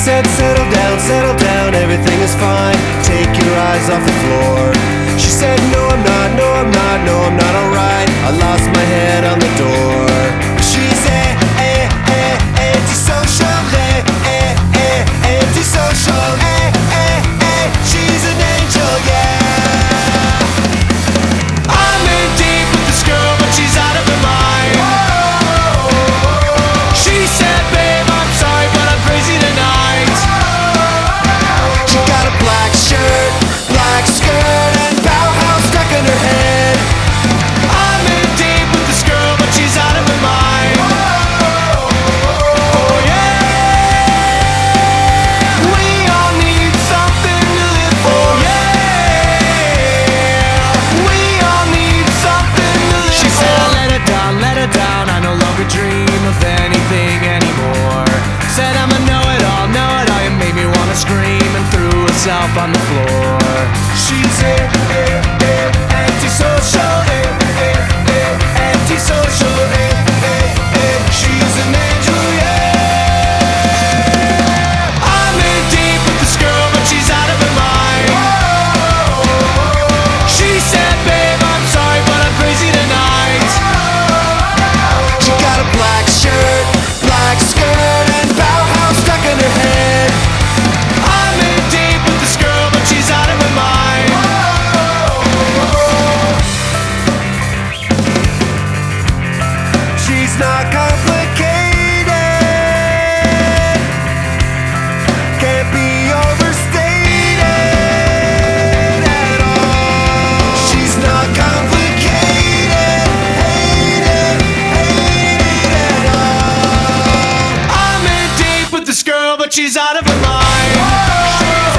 said, settle down, everything is fine. Take your eyes off the floor. She said, no I'm not, no I'm not, no I'm not alright. I lost my head on the door. She's antisocial, antisocial, she's an angel, yeah. I'm in deep with this girl, but she's out of her mind. She said, babe, I'm sorry, but I'm crazy tonight. She got a black shirt, black skirt, and Bauhaus stuck in her head. I'm in deep with this girl, but she's out of her mind. Oh yeah, we all need something to live for. Yeah, we all need something to live for. She said, let her down, I no longer dream of anything anymore. Said I'm a know-it-all, you made me wanna scream, and threw herself on the floor. She's antisocial, antisocial, she's an angel, yeah. I'm in deep with this girl, but she's out of her mind. She said, babe, I'm sorry, but I'm crazy tonight. She got a black shirt, black skirt, and Bauhaus stuck in her head. I'm in deep with this girl, but she's out of her mind. She's not complicated, can't be overstated at all. She's not complicated, hated at all. I'm in deep with this girl, but she's out of her mind.